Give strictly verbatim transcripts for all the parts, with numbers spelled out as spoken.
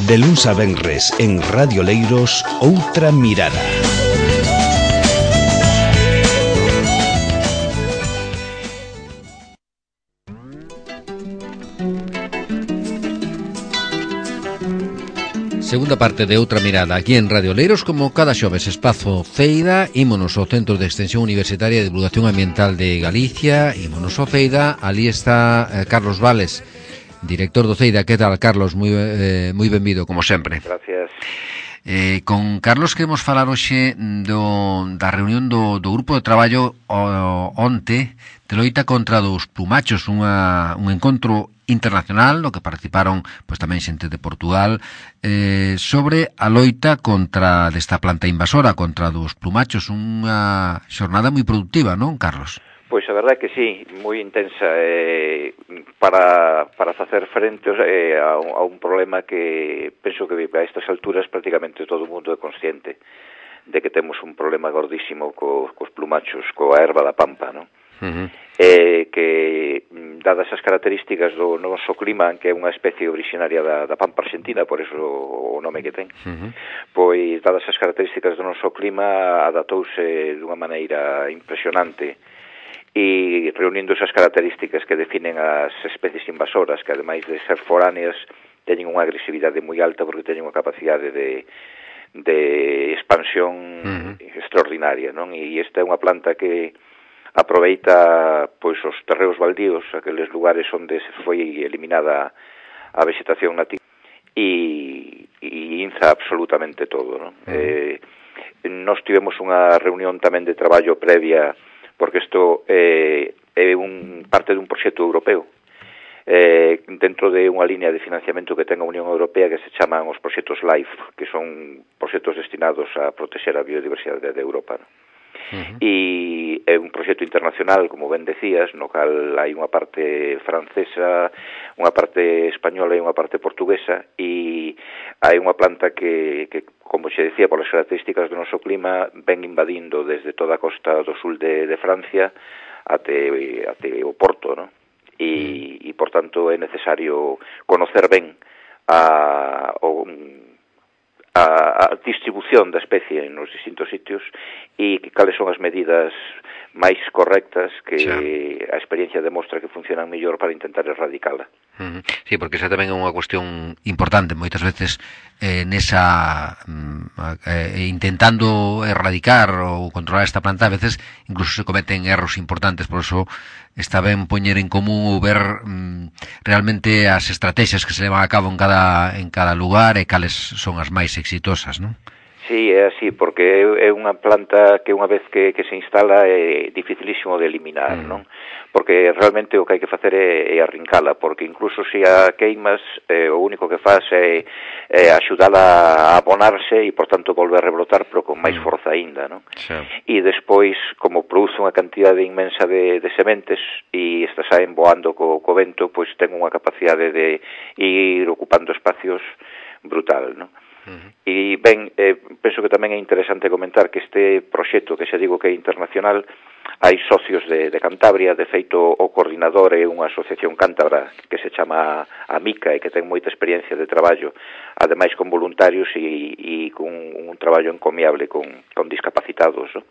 De luns a venres en Radio Leiros, Outra Mirada. Segunda parte de Outra Mirada aquí en Radio Leiros, como cada xoves espazo Feida. Ímonos ao Centro de Extensión Universitaria de Divulgación Ambiental de Galicia. Ímonos ao Feida, ali está eh, Carlos Vales, director do Feida. Que tal, Carlos? Moi eh, moi benvido, como sempre. Gracias. Eh, con Carlos queremos falar hoxe do, da reunión do, do grupo de traballo o, onte de loita contra dos plumachos, unha, un encontro internacional no que participaron pois tamén xente de Portugal, eh, sobre a loita contra desta planta invasora, contra dos plumachos. Unha xornada moi productiva, non, Carlos? Pois a verdade é que sí, moi intensa eh, para, para facer frente eh, a, a un problema que penso que a estas alturas prácticamente todo o mundo é consciente de que temos un problema gordísimo co, cos plumachos, coa erva da pampa, non? Uh-huh. Eh, que, dadas as características do noso clima, que é unha especie originaria da, da pampa argentina, por eso o nome que ten, uh-huh. Pois, dadas as características do noso clima, adaptouse dunha maneira impresionante e reunindo esas características que definen as especies invasoras, que ademais de ser foráneas, teñen unha agresividade moi alta porque teñen unha capacidade de, de expansión uh-huh. extraordinaria, non? E esta é unha planta que aproveita pois os terreos baldíos, aqueles lugares onde se foi eliminada a vegetación nativa e, e inza absolutamente todo, non? Uh-huh. Eh, nós tivemos unha reunión tamén de traballo previa, porque isto eh, é un parte dun proxecto europeo eh, dentro de unha línea de financiamento que ten a Unión Europea que se chaman os proxectos LIFE, que son proxectos destinados a protexer a biodiversidade de Europa, non? Uh-huh. E é un proxecto internacional, como ben decías, no cal hai unha parte francesa, unha parte española e unha parte portuguesa, e hai unha planta que, que como xe decía, polas características do noso clima, ven invadindo desde toda a costa do sul de, de Francia até, até o Porto, non? E, e, por tanto, é necesario conocer ben a, o, a, a distribución da especie nos distintos sitios e cales son as medidas máis correctas que xa. A experiencia demostra que funcionan mellor para intentar erradicala. Uh-huh. Sí, porque esa tamén é unha cuestión importante moitas veces eh, nesa eh, intentando erradicar ou controlar esta planta, a veces incluso se cometen erros importantes, por eso está ben poñer en común ou ver mm, realmente as estrategias que se levan a cabo en cada en cada lugar e cales son as máis exitosas, non? Sí, é así, porque é unha planta que unha vez que, que se instala é dificilísimo de eliminar, mm. non? Porque realmente o que hai que facer é, é arrincala, porque incluso se a queimas, eh, o único que faz é, é axudala a abonarse e, por tanto, volver a rebrotar, pero con máis mm. forza aínda, non? Sí. E despois, como produce unha cantidade inmensa de, de sementes e estas saen voando co, co vento, pois ten unha capacidade de ir ocupando espacios brutal, non? Uh-huh. E ben, eh, penso que tamén é interesante comentar que este proxecto, que xa digo que é internacional, hai socios de, de Cantabria, de feito o coordinador é unha asociación cántabra que se chama AMICA e que ten moita experiencia de traballo, ademais con voluntarios e, e con un traballo encomiable con, con discapacitados, non?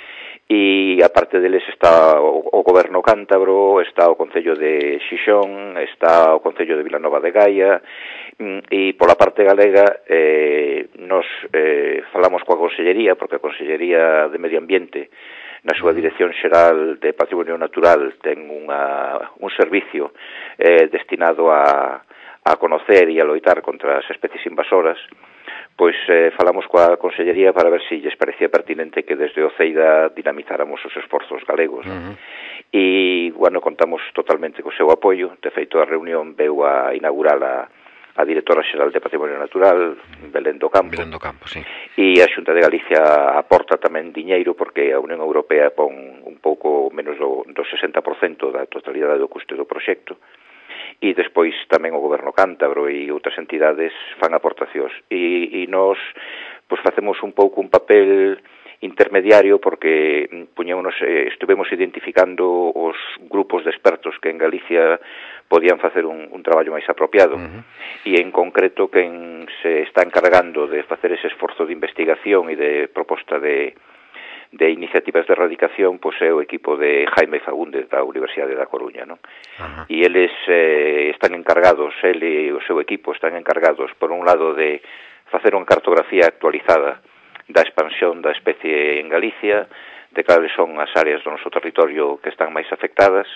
E aparte deles está o, o goberno cántabro, está o Concello de Xixón, está o Concello de Vilanova de Gaia, e pola parte galega eh, nos eh, falamos coa Consellería, porque a Consellería de Medio Ambiente na súa Dirección Xeral de Patrimonio Natural ten unha, un servicio eh, destinado a, a conocer e a loitar contra as especies invasoras. Pois eh, falamos coa Consellería para ver se lles parecía pertinente que desde o Ceida dinamizáramos os esforzos galegos, non? Uh-huh. E, bueno, contamos totalmente co seu apoio. De feito, a reunión veu a inaugurar a, a Directora Xeral de Patrimonio Natural, Belén do Campo. Belén do Campo, sí. E a Xunta de Galicia aporta tamén diñeiro, porque a Unión Europea pon un pouco menos do, do sesenta por cento da totalidade do custe do proxecto. E despois tamén o goberno cántabro e outras entidades fan aportacións. E, e nós pois, facemos un pouco un papel intermediario porque puñémonos, eh, estuvemos identificando os grupos de expertos que en Galicia podían facer un, un traballo máis apropiado. Uh-huh. E en concreto quen se está encargando de facer ese esforzo de investigación e de proposta de de iniciativas de erradicación, pois é o equipo de Jaime Fagundes da Universidade da Coruña, non? Uh-huh. E eles eh, están encargados, ele e o seu equipo están encargados, por un lado, de facer unha cartografía actualizada da expansión da especie en Galicia, de cales son as áreas do noso territorio que están máis afectadas,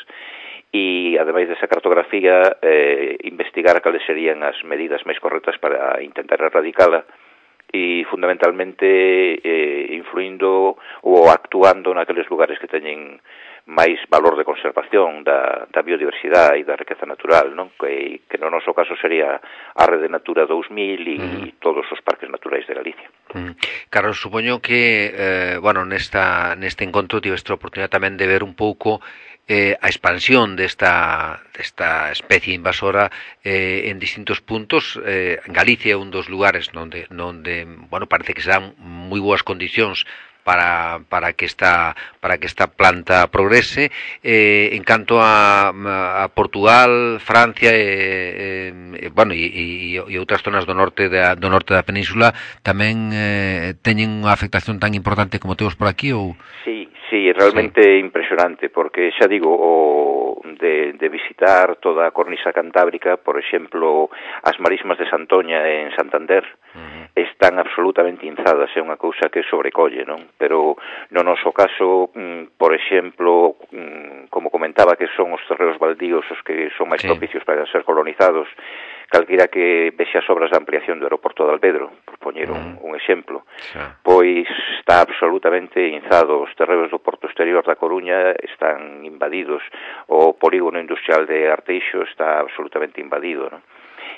e, ademais desa cartografía, eh, investigar cales serían as medidas máis correctas para intentar erradicala, e fundamentalmente eh, influindo ou actuando naqueles lugares que teñen máis valor de conservación da, da biodiversidade e da riqueza natural, non? Que, que no noso caso sería a Rede Natura dous mil e mm. todos os parques naturais de Galicia. Mm. Carlos, supoño que eh, bueno, nesta, neste encontro tiveste a oportunidade tamén de ver un pouco Eh, a expansión desta, desta especie invasora eh, en distintos puntos. Eh, en Galicia é un dos lugares onde, onde bueno, parece que se dan moi boas condicións para, para que esta para que esta planta progrese. Eh, en canto a, a Portugal, Francia e eh, eh, bueno, e, e, e outras zonas do norte da, do norte da península tamén eh, teñen unha afectación tan importante como temos por aquí, ou? Sí. Sí, realmente sí. Impresionante, porque xa digo, o de, de visitar toda a cornisa cantábrica, por exemplo, as marismas de Santoña en Santander, uh-huh. están absolutamente inzadas, é unha cousa que sobrecolle, non? Pero no noso caso, mm, por exemplo, mm, como comentaba que son os terreos baldíos os que son máis sí. propicios para ser colonizados, calquera que vexe as obras de ampliación do aeroporto de Alvedro, por poñer un, un exemplo, sí. pois está absolutamente inzado. Os terreos do porto exterior da Coruña están invadidos, o polígono industrial de Arteixo está absolutamente invadido, non?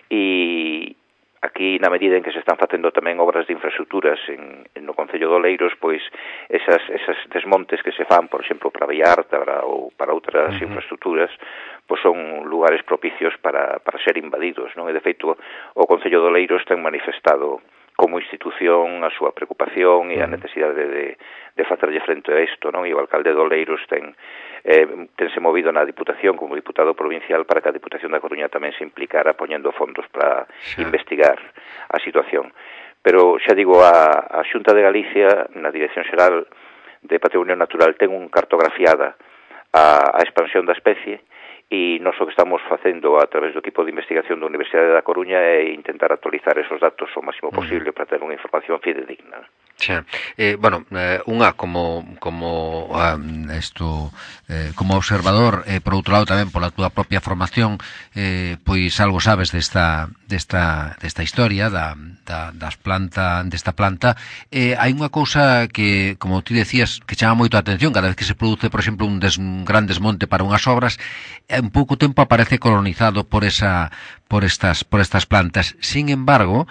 E aquí, na medida en que se están facendo tamén obras de infraestructuras en, en no Concello de Oleiros, pois esas, esas desmontes que se fan, por exemplo, para Bellarta para, ou para outras uh-huh. infraestructuras, pois son lugares propicios para, para ser invadidos, non? E, de feito, o Concello de Oleiros ten manifestado como institución a súa preocupación e a necesidade de, de facerlle frente a isto, non? E o alcalde de Oleiros ten eh, tense movido na Diputación como diputado provincial para que a Diputación da Coruña tamén se implicara poñendo fondos para sí. investigar a situación. Pero, xa digo, a, a Xunta de Galicia, na Dirección Xeral de Patrimonio Natural, ten un cartografiada a, a expansión da especie, e nós o que estamos facendo a través do equipo de investigación da Universidade da Coruña é intentar actualizar esos datos o máximo posible para ter unha información fidedigna. Xa. Eh, bueno, eh, unha como como um, esto eh, como observador, eh, por outro lado tamén pola túa propia formación, eh, pois algo sabes desta desta desta historia da, da das planta desta planta. Eh, hai unha cousa que, como ti decías, que chama moito a atención cada vez que se produce, por exemplo, un, des, un gran desmonte para unhas obras, en pouco tempo aparece colonizado por esa por estas por estas plantas. Sin embargo,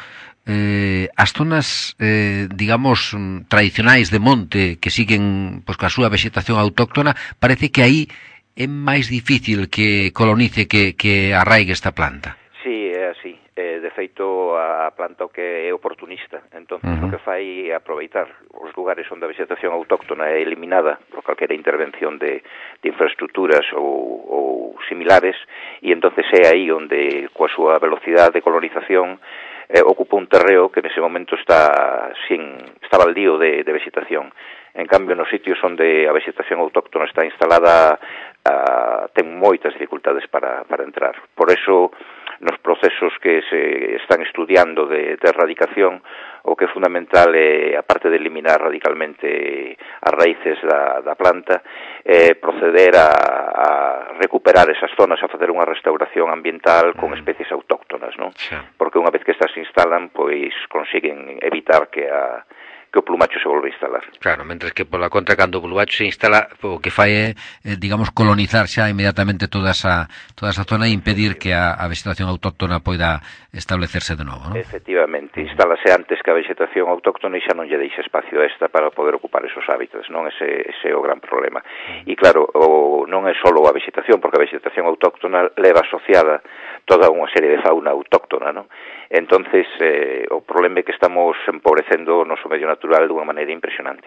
eh, as zonas, eh, digamos, tradicionais de monte que siguen pois, coa súa vegetación autóctona, parece que aí é máis difícil que colonice, que, que arraigue esta planta. Sí, é así. Eh, de feito, a planta o que é oportunista. Entón, uh-huh. o que fai é aproveitar os lugares onde a vegetación autóctona é eliminada por calquera intervención de, de infraestructuras ou, ou similares, e entonces é aí onde, coa súa velocidade de colonización, eh, ocupa un terreo que nese momento está sin está baldío de, de vegetación. En cambio, nos sitios onde a vegetación autóctona está instalada, uh, ten moitas dificultades para, para entrar. Por eso, nos procesos que se están estudiando de, de erradicación, o que é fundamental é, aparte de eliminar radicalmente as raíces da, da planta, é proceder a, a recuperar esas zonas, a facer unha restauración ambiental con especies autóctonas, non? Porque unha vez que estas se instalan, pois consiguen evitar que a que o plumacho se volve a instalar. Claro, mentres que pola contra, cando o plumacho se instala, o que fai é, eh, digamos, colonizar xa inmediatamente toda esa toda esa zona e impedir que a, a vegetación autóctona poida establecerse de novo, non? Efectivamente, instálase antes que a vegetación autóctona e xa non lle deixa espacio a esta para poder ocupar esos hábitats, non? Ese, ese é o gran problema. E claro, o, non é só a vegetación, porque a vegetación autóctona leva asociada toda unha serie de fauna autóctona, non? Entonces, eh, o problema é que estamos empobrecendo o noso medio natural dunha maneira impresionante.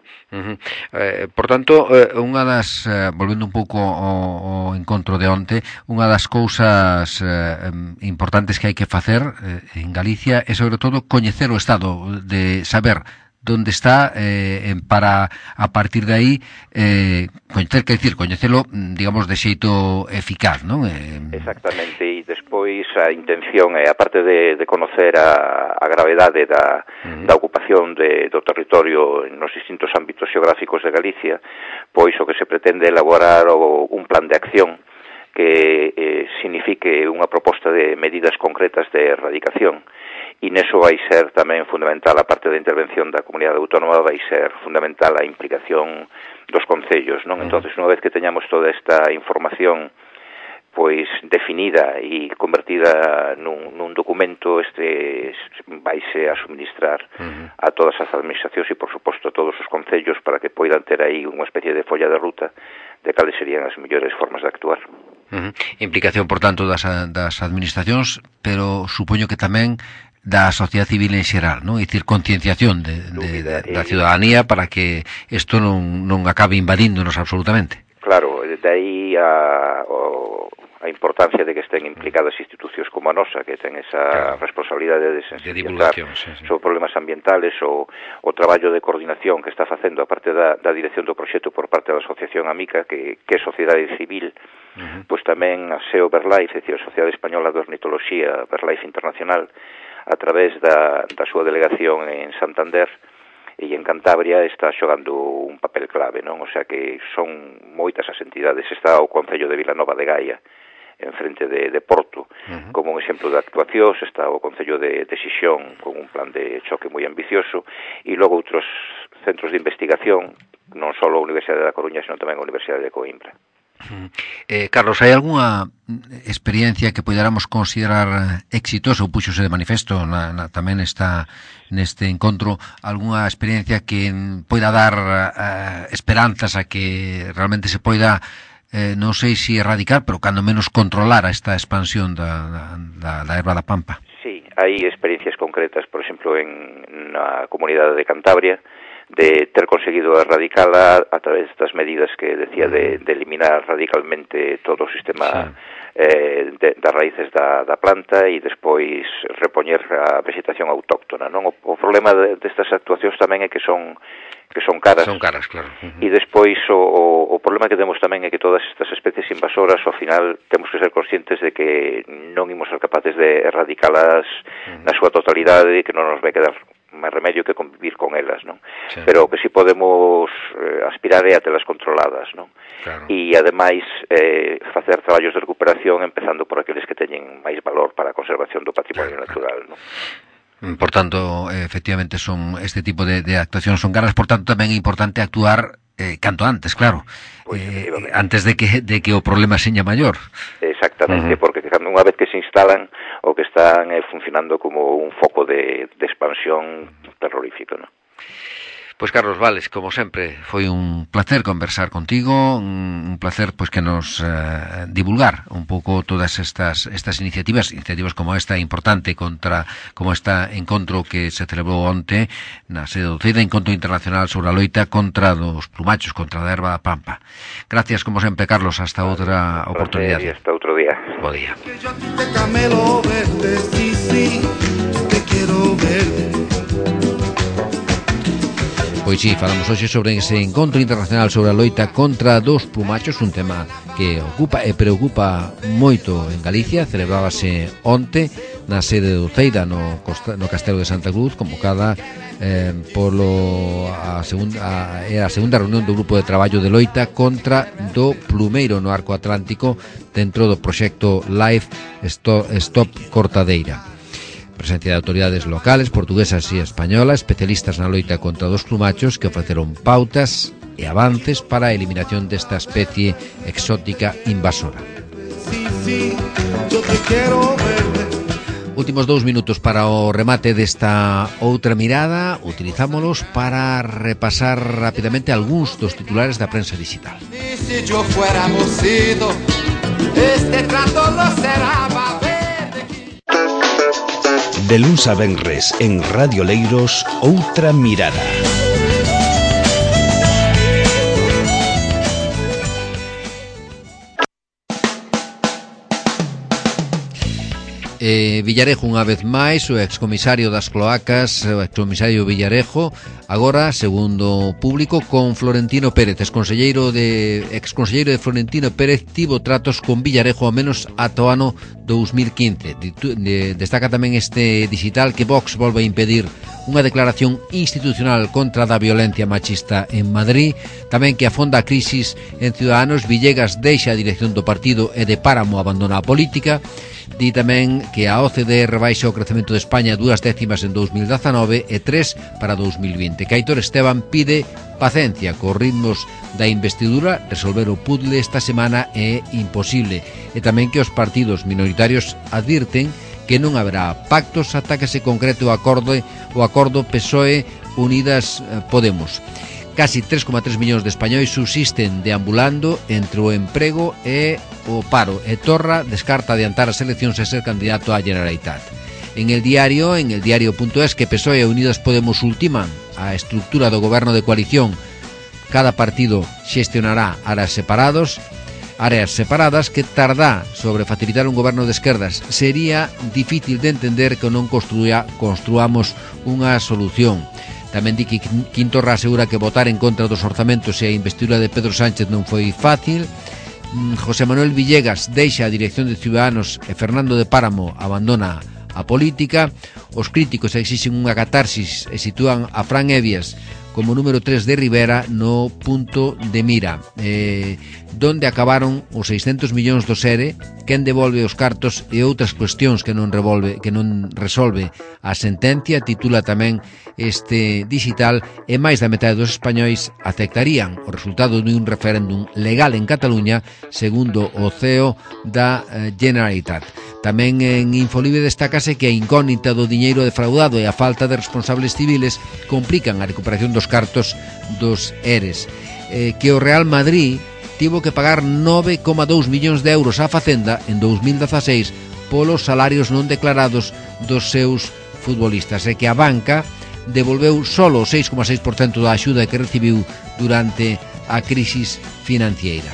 Uh-huh. Eh, por tanto, eh, unha das, eh, volvendo un pouco ao, ao encontro de onte, unha das cousas eh, importantes que hai que facer eh, en Galicia é sobre todo coñecer o estado, de saber donde está eh, para a partir de aí eh, coñecer, que decir, coñecelo, digamos, de xeito eficaz, non? Eh... Exactamente, e despois a intención é, aparte de, de conocer a, a gravedade da, uh-huh. da ocupación de, do territorio nos distintos ámbitos xeográficos de Galicia, pois o que se pretende elaborar o, un plan de acción que eh, signifique unha proposta de medidas concretas de erradicación. E neso vai ser tamén fundamental, a parte da intervención da comunidade autónoma, vai ser fundamental a implicación dos concellos, non? Entonces, unha vez que teñamos toda esta información pois definida e convertida nun, nun documento, este vaise a suministrar uh-huh. a todas as administracións e, por suposto, a todos os concellos para que poidan ter aí unha especie de folla de ruta de cales serían as mellores formas de actuar. Uh-huh. Implicación, por tanto, das, das administracións, pero supoño que tamén da sociedade civil en xeral, non? É dicir, concienciación de, de, de, da ciudadanía para que isto non, non acabe invadíndonos absolutamente. Claro, de aí a, o, a importancia de que estén implicadas institucións como a nosa, que ten esa claro. responsabilidade de sensibilizar de sí, sí. sobre problemas ambientales, o, o traballo de coordinación que está facendo a parte da, da dirección do proxecto por parte da Asociación Amica, que, que é sociedade civil, uh-huh. pois tamén a S E O Verlife, é dicir, a Sociedade Española de Ornitoloxía Verlife Internacional, a través da, da súa delegación en Santander e en Cantabria está xogando un papel clave, non? O sea que son moitas as entidades. Está o Concello de Vilanova de Gaia, en frente de, de Porto, uh-huh. como un exemplo de actuación. Está o Concello de, de Xixón, con un plan de choque moi ambicioso, e logo outros centros de investigación, non só a Universidade da Coruña, sino tamén a Universidade de Coimbra. Eh, Carlos, hai algunha experiencia que poderamos considerar exitosa ou puxose de manifesto na, na, tamén está neste encontro, algunha experiencia que poida dar uh, esperanzas a que realmente se poida eh, non sei se erradicar, pero cando menos controlar esta expansión da, da, da erva da pampa? Sí, hai experiencias concretas, por exemplo, en na comunidade de Cantabria, de ter conseguido erradicala a través das medidas que decía de, de eliminar radicalmente todo o sistema sí. eh, de, das raíces da, da planta e despois repoñer a vegetación autóctona, non? O, o problema de, destas actuacións tamén é que son que son caras. Son caras, claro. Uh-huh. E despois o, o problema que temos tamén é que todas estas especies invasoras, ao final, temos que ser conscientes de que non imos ser capaces de erradicalas uh-huh. na súa totalidade e que non nos vai quedar máis remedio que convivir con elas, non? Sí. Pero o que si podemos eh, aspirar é a telas controladas, non? Claro. E ademais eh, facer traballos de recuperación empezando por aqueles que teñen máis valor para a conservación do patrimonio claro, natural, non? Por tanto, efectivamente, son este tipo de, de actuacións son caras, por tanto, tamén é importante actuar eh, canto antes, claro, pues, eh, antes de que de que o problema seña maior. Exactamente, uh-huh. porque unha vez que se instalan, o que están eh, funcionando como un foco de, de expansión terrorífico, ¿no? Pois Carlos Vales, como sempre, foi un placer conversar contigo, un placer pois que nos eh, divulgar un pouco todas estas estas iniciativas, iniciativas como esta importante contra como esta encontro que se celebrou onte na sede do C I D, Encontro Internacional sobre a loita contra dos plumachos, contra a erva da pampa. Gracias como sempre, Carlos, hasta outra oportunidade. E hasta outro día. Bo día. Pois sí, falamos hoxe sobre ese encontro internacional sobre a loita contra dos plumachos, un tema que ocupa e preocupa moito en Galicia. Celebrábase onte na sede do C I D A no, Costa, no Castelo de Santa Cruz, convocada eh, polo a segunda, a, a segunda reunión do grupo de traballo de loita contra do plumeiro no arco atlántico dentro do proxecto Life Stop, Stop Cortadeira. Presencia de autoridades locales, portuguesas e españolas, especialistas na loita contra dos plumachos que ofreceron pautas e avances para a eliminación desta especie exótica invasora. Últimos dous minutos para o remate desta outra mirada, utilizámolos para repasar rapidamente algúns dos titulares da prensa digital. De luns a venres en Radio Leiros, outra mirada. Eh, Villarejo unha vez máis, o excomisario das cloacas, o excomisario Villarejo, agora, segundo público, con Florentino Pérez, exconselleiro de exconselleiro de Florentino Pérez tivo tratos con Villarejo ao menos ata o ano dous mil quince. Destaca tamén este digital que Vox volve a impedir unha declaración institucional contra da violencia machista en Madrid, tamén que afonda a crisis en Ciudadanos. Villegas deixa a dirección do partido e de Páramo abandona a política. Di tamén que a O C D rebaixa o crecemento de España dúas décimas en dous mil dezanove e tres para dous mil vinte. Que Aitor Esteban pide paciencia cos ritmos da investidura, resolver o puzzle esta semana é imposible. E tamén que os partidos minoritarios advirten que non haberá pactos ata que se concrete o acordo o acordo P S O E Unidas Podemos. Casi tres coma tres millóns de españois subsisten deambulando entre o emprego e o paro, e Torra descarta adiantar as eleccións e ser candidato á Generalitat. En el diario, en el diario.es, que P S O E e Unidas Podemos ultiman a estructura do goberno de coalición. Cada partido xestionará áreas separados, áreas separadas que tardá sobre facilitar un goberno de esquerdas. Sería difícil de entender que non construa, construamos unha solución. Tamén di que Quintorra asegura que votar en contra dos orzamentos e a investidura de Pedro Sánchez non foi fácil. José Manuel Villegas deixa a dirección de Ciudadanos e Fernando de Páramo abandona a política. Os críticos exixen unha catarsis e sitúan a Fran Evias como número tres de Rivera no punto de mira. Eh, donde acabaron os seiscentos millóns do SERE, quen devolve os cartos e outras cuestións que non revolve, que non resolve a sentencia, titula tamén este digital, e máis da metade dos españois aceptarían o resultado dun referéndum legal en Cataluña, segundo o C E O da eh, Generalitat. Tamén en Infolibre destácase que a incógnita do diñeiro defraudado e a falta de responsables civiles complican a recuperación dos cartos dos ERES. Eh, que o Real Madrid tivo que pagar nove coma dous millóns de euros á Facenda en dous mil dezaseis polos salarios non declarados dos seus futbolistas, e que a banca devolveu solo o seis coma seis por cento da axuda que recibiu durante a crisis financiera.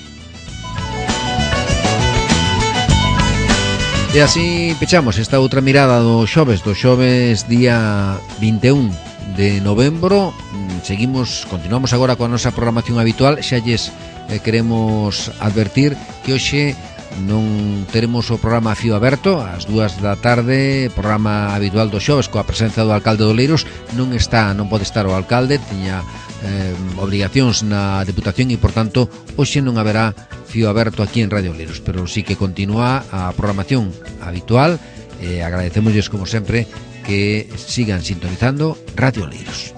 E así pechamos esta outra mirada do xoves, do xoves día vinte e un de novembro. Seguimos, continuamos agora coa nosa programación habitual. Xa lles eh, queremos advertir que hoxe non teremos o programa a fío aberto ás dúas da tarde, programa habitual do xoves coa presenza do alcalde de Oleiros. Non está, non pode estar o alcalde, tiña eh, obrigacións na Deputación e, por tanto, hoxe non haberá fío aberto aquí en Radio Oleiros, pero sí que continúa a programación habitual. Eh, agradecemosles, como sempre, que sigan sintonizando Radio Oleiros.